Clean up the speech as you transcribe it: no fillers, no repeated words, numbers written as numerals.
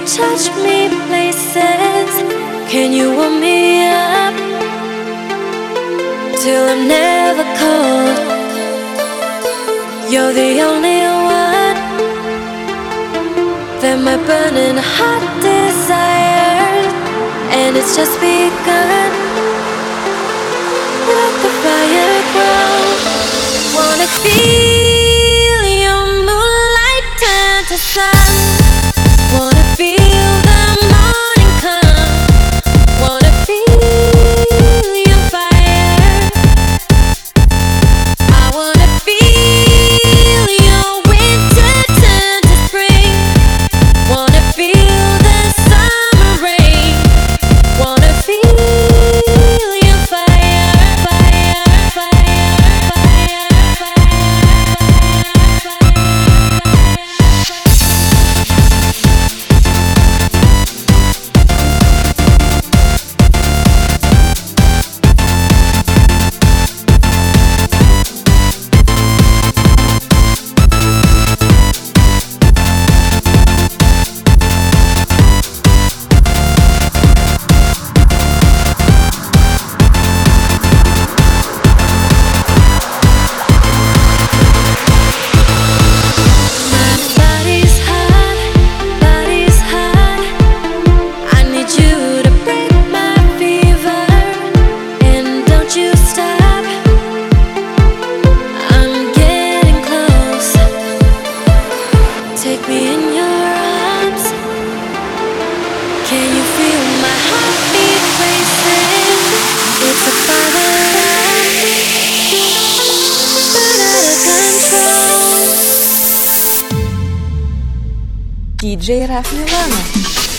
touch me places? Can you warm me up till I'm never cold? You're the only one that my burning heart desires, and it's just begun. Let the fire grow. Wanna feel your moonlight turn to sun. Wanna feel the morning come. Wanna feel your fire. I wanna feel your winter turn to spring. Wanna feel the summer rain. Wanna feel your fire, fire, fire, fire, DJ Raf Milano.